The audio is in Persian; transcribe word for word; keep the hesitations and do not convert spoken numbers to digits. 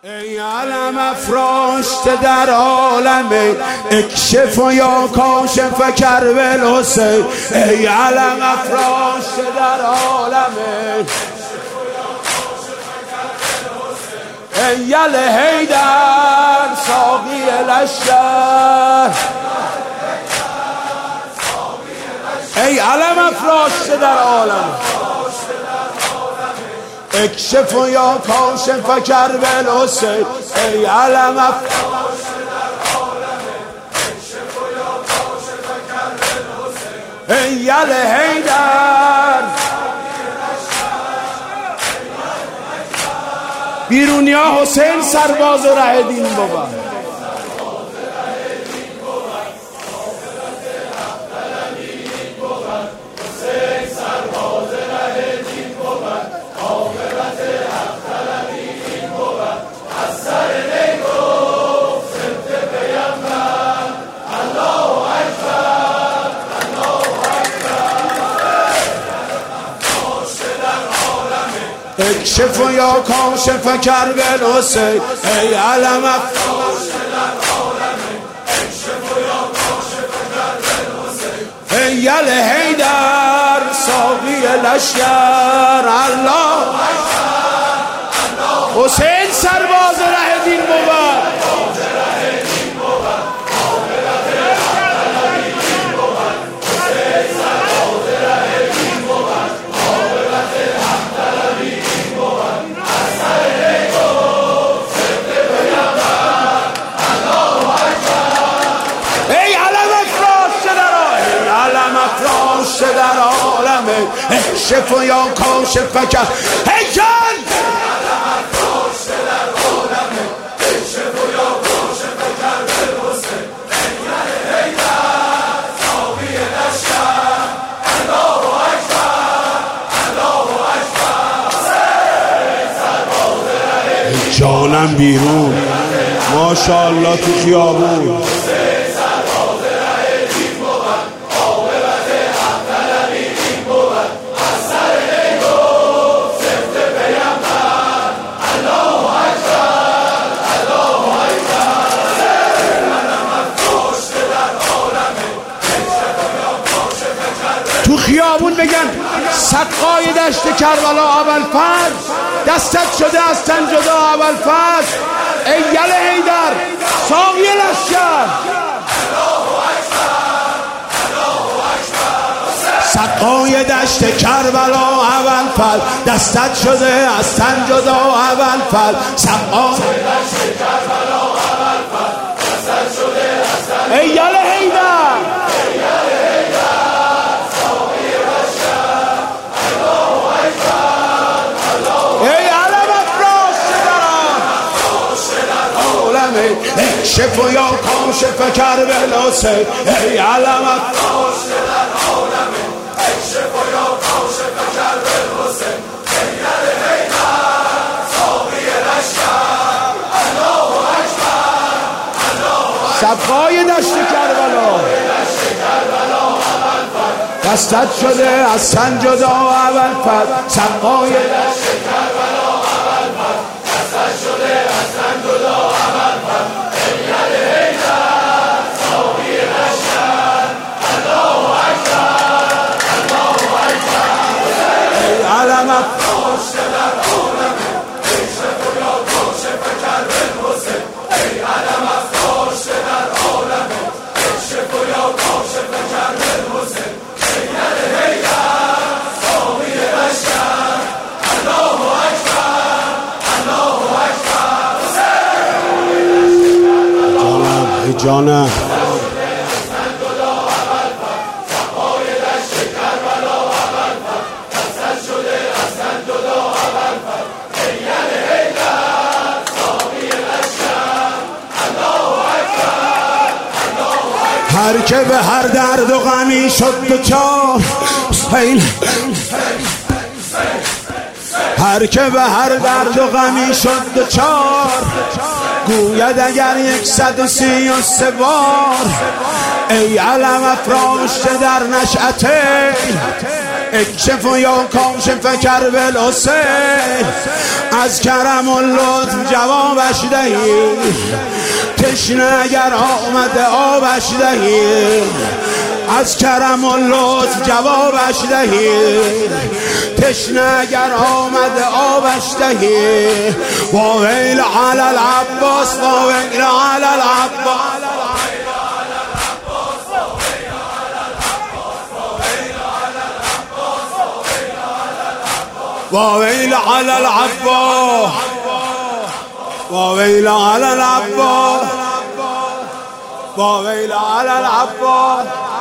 ای علم افراشته در عالم اکشف و یا کاشف کرب الحسین. ای علم افراشته در عالم ای یل حیدر ساقی لشکر. ای علم افراشته در عالم اکشف و یا کاشف کرب الحسین. ای علم افراشته در عالم اکشف و یا کاشف کرب الحسین. ای یل حیدر بیرونیا حسین سرباز ره دین بود. اکشف و یا کاشف کرب الحسین. ای علم افراشته در عالم اکشف و یا کاشف کرب الحسین. ای یل حیدر ساقی لشکر. الله حسین سرباز ره دین بود. در عالم اکشف و یا کاشف کرب. ای جان علم افراشته در عالم اکشف و یا کاشف کرب الحسین. ای یل حیدر ساقی لشکر. الله اکبر الله اکبر. ای جانم بیرون ماشاءالله تو خیابون. تو خیابون بگن صدقای دشت کربلا ابوالفضل دستت شده از تن جدا ابوالفضل. ای یل حیدر ساقی لشکر. صدقای دشت کربلا ابوالفضل دستت شده از تن جدا ابوالفضل. صدقای دشت کربلا ابوالفضل دستت شده از تن. ای یل حیدر اکشف و یا کاشف کرب الحسین. ای علم افراشته در عالم اکشف و یا کاشف کرب الحسین. ای یل حیدر ساقی لشکر. الله اکبر الله اکبر. صفای دشت کربلا دستت شده از تن جدا ابوالفضل. صفای دشت کربلا دستت شده از تن جدا ابوالفضل. علم افراشته در عالم اکشف و یا کاشف کرب الحسین. ای علم افراشته در عالم اکشف و یا کاشف کرب الحسین. ای یل حیدر ساقی لشکر. الله اکبر الله اکبر. جانم ای جانم هر که به هر درد و غمی شد دوچار. هر که به هر درد و غمی شد دوچار گوید اگر یک صد و سی و سه بار. ای علم افراشته در نشأته اکشف یا کاشف کرب الحسین، از کرم و لطف جوابش دهی، تشنه اگر آمده آبش دهی، از کرم و لطف جوابش دهی، تشنه اگر آمده آبش دهی. و ویل علی العباس، و ویل علی العباس، و ویل علی العباس، و ویل علی العباس، و ویل علی العباس.